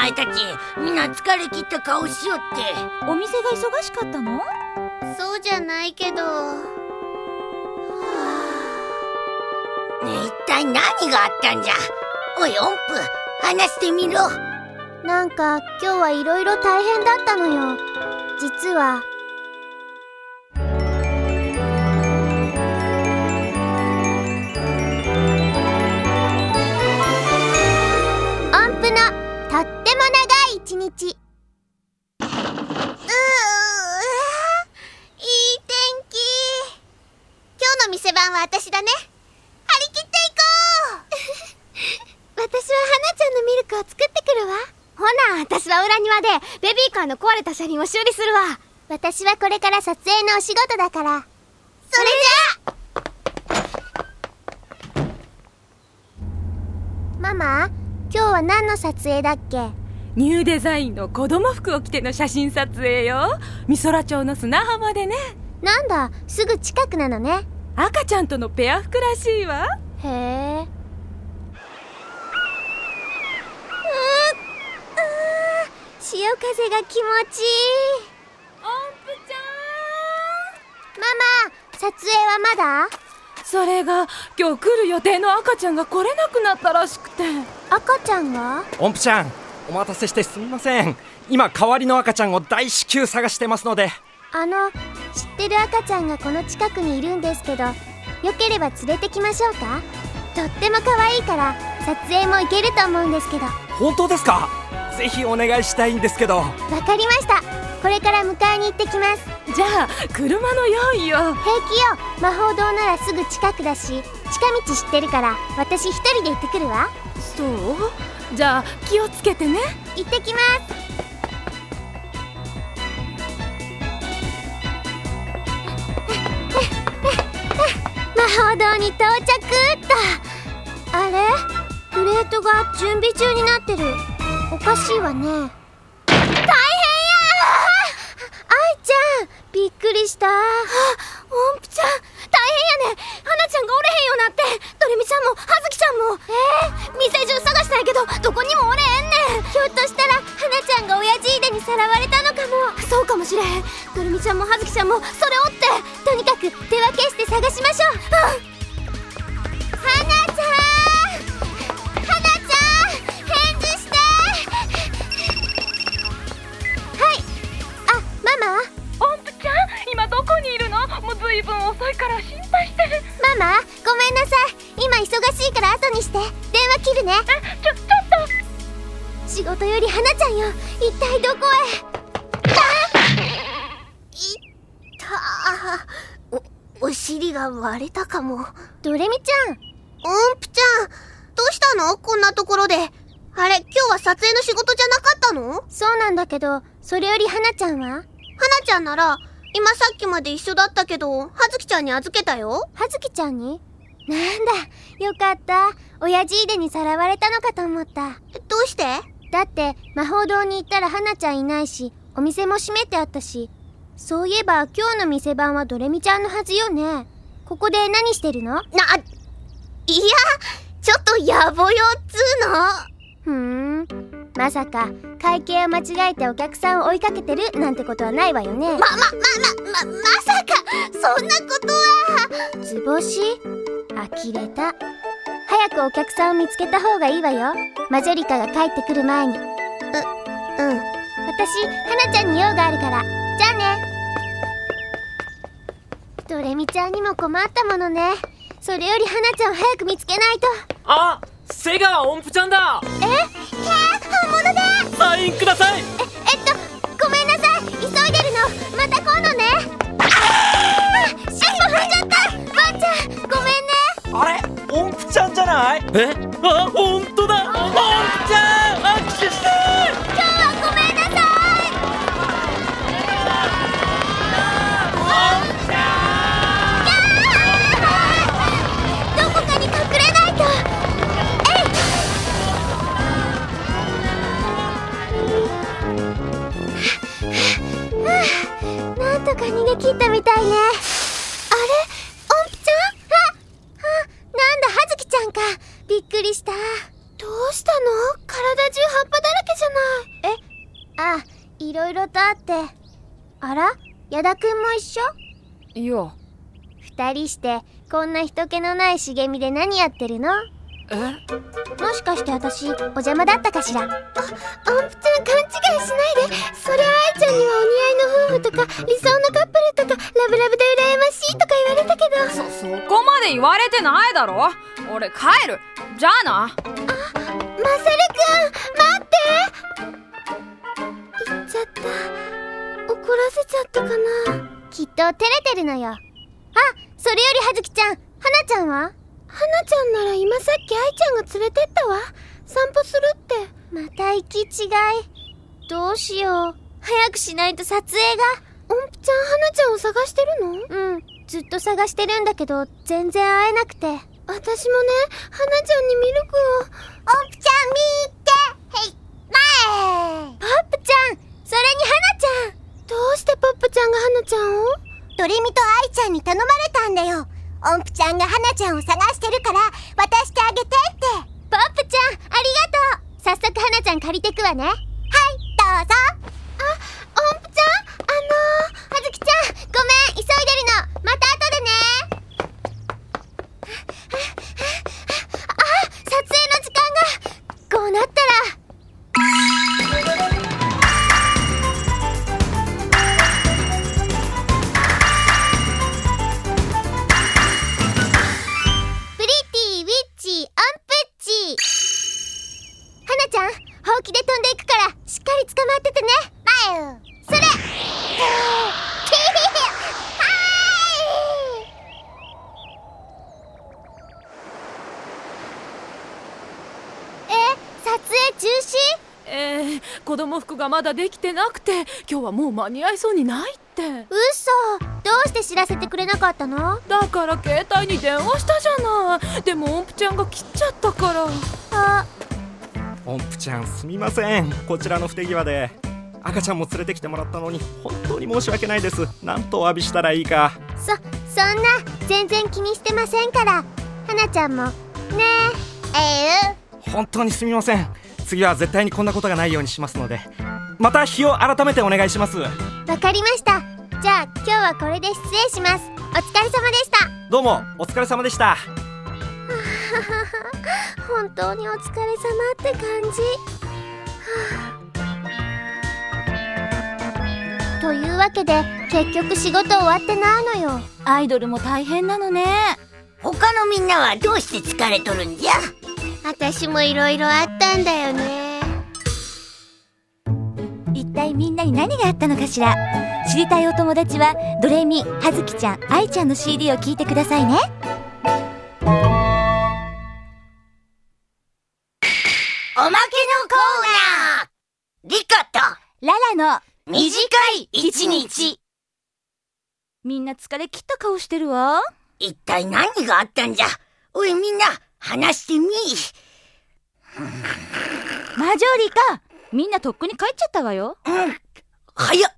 前たちみんな疲れ切った顔しよって。 お店が忙しかったの？ そうじゃないけど。 一体何があったんじゃ。おい音符、話してみろ。 なんか今日はいろいろ大変だったのよ。実は音符のとっても長い一日。いい天気。今日の店番は私だね。張り切っていこう。私は花ちゃんのミルクを作ってくるわ。 ほな、私は裏庭でベビーカーの壊れた車輪を修理するわ。 私はこれから撮影のお仕事だから。それじゃあ。ママ、今日は何の撮影だっけ？ ニューデザインの子供服を着ての写真撮影よ。美空町の砂浜でね。 なんだ、すぐ近くなのね。 赤ちゃんとのペア服らしいわ。 へえ。潮風が気持ちいい。 音符ちママ、撮影はまだ？ それが今日来る予定の赤ちゃんが来れなくなったらしくて。 赤ちゃんが？ 音符ちゃん、お待たせしてすみません。今代わりの赤ちゃんを大至急探してますので。 知ってる赤ちゃんがこの近くにいるんですけど、よければ連れてきましょうか？とっても可愛いから撮影もいけると思うんですけど。 本当ですか？ぜひお願いしたいんですけど。 わかりました。これから迎えに行ってきます。 じゃあ車の用意を。 平気よ。魔法堂ならすぐ近くだし、近道知ってるから私一人で行ってくるわ。 そう？じゃあ気をつけてね。 行ってきます。魔法堂に到着っと。あれ？プレートが準備中になってる。おかしいわね。大変や！愛ちゃん、びっくりした。 音符ちゃん、大変やね。花ちゃんがおれへんようなって。ドレミちゃんも葉月ちゃんも。店中探したんやけどどこにもおれへんねん。 ひょっとしたら花ちゃんが親父いでにさらわれたのかも。 そうかもしれへん。ドレミちゃんも葉月ちゃんもそれおって。 とにかく手分けして探しましょう。花ちゃん、 どこにいるの？もうずいぶん遅いから心配してる。 ママ、ごめんなさい。今忙しいから後にして。電話切るね。 ちょっと。 仕事より花ちゃんよ。一体どこへ？お尻が割れたかも。ドレミちゃん。音符ちゃん、どうしたの？こんなところで。あれ、今日は撮影の仕事じゃなかったの？そうなんだけど、それより花ちゃんは？花ちゃんなら今さっきまで一緒だったけど、葉月ちゃんに預けたよ。葉月ちゃんに？なんだ、よかった。親父いでにさらわれたのかと思った。どうして？だって魔法堂に行ったら花ちゃんいないし、お店も閉めてあったし。そういえば今日の店番はドレミちゃんのはずよね。ここで何してるの？いや、ちょっと野暮よっつーの。まさか会計を間違えてお客さんを追いかけてるなんてことはないわよね。まさかそんなことは。図星？呆れた。早くお客さんを見つけた方がいいわよ。マジョリカが帰ってくる前に。私、花ちゃんに用があるから。じゃあね。ドレミちゃんにも困ったものね。それより花ちゃんを早く見つけないと。 あ、瀬川音符ちゃんだ。 本物だ。 サインください。 ごめんなさい。急いでるの。また今度ね。尻尾踏んじゃった。ワンちゃん、ごめんね。 あれ、音符ちゃんじゃない？ あ、ほんとだ。音符ちゃん、握手して。 今日はごめんなさい。どこかに隠れないと。なんとか逃げ切ったみたいね。あれ？音符ちゃん？なんだ、葉月ちゃんか。びっくりした。どうしたの？体中葉っぱだらけじゃない。 ろいろとあって。あら、矢田くんも一緒？ いや。 二人してこんな人気のない茂みで何やってるの？ え？ もしかして私お邪魔だったかしら？音符ちゃん勘違いしないで。そりゃ愛ちゃんにはお似合いの夫婦とか理想のカップルとかラブラブで羨ましいとか言われたけど、 そこまで言われてないだろ。俺帰る。じゃあな。 マサルくん待って。言っちゃった。怒らせちゃったかな。きっと照れてるのよ。あ、それより葉月ちゃん、花ちゃんは？花ちゃんなら今さっき愛ちゃんが連れてったわ。散歩するって。また行き違い。どうしよう。早くしないと撮影が。音符ちゃん、花ちゃんを探してるの？うん、ずっと探してるんだけど全然会えなくて。私もね、花ちゃんにミルクを。音符ちゃん見て。へい、前。ポップちゃん、それに花ちゃん。どうしてポップちゃんが花ちゃんを？ドレミと愛ちゃんに頼まれたんだよ。音符ちゃんが花ちゃんを探してるから渡してあげてって。ポップちゃん、ありがとう。早速花ちゃん借りてくわね。はい、どうぞ。あ、音符ちゃん、葉月ちゃん、ごめん、急いでるの。また後でね。あ、撮影の時間が。こうなったらプリティウィッチオンプッチ。花ちゃん、ほうきで飛んでいくからしっかり捕まっててね。それ撮影中止？ 子供服がまだできてなくて、今日はもう間に合いそうにないって。 嘘。どうして知らせてくれなかったの？ だから携帯に電話したじゃない。でも音符ちゃんが切っちゃったから。 あ、 音符ちゃんすみません。こちらの不手際で赤ちゃんも連れてきてもらったのに本当に申し訳ないです。なんとお詫びしたらいいか。 そんな全然気にしてませんから。花ちゃんもね。 本当にすみません。次は絶対にこんなことがないようにしますので、また日を改めてお願いします。 わかりました。じゃあ今日はこれで失礼します。お疲れ様でした。 どうもお疲れ様でした。 本当にお疲れ様って感じ。というわけで結局仕事終わってないのよ。 アイドルも大変なのね。 他のみんなはどうして疲れとるんじゃ？ 私もいろいろあったんだよね。 一体みんなに何があったのかしら。知りたいお友達はドレミ、葉月ちゃん、愛ちゃんの CD を聞いてくださいね。 おまけのコーナー。リカとララの短い一日。 みんな疲れ切った顔してるわ。 一体何があったんじゃ？おいみんな話してみ。 マジョリカ、みんなとっくに帰っちゃったわよ。 早っ。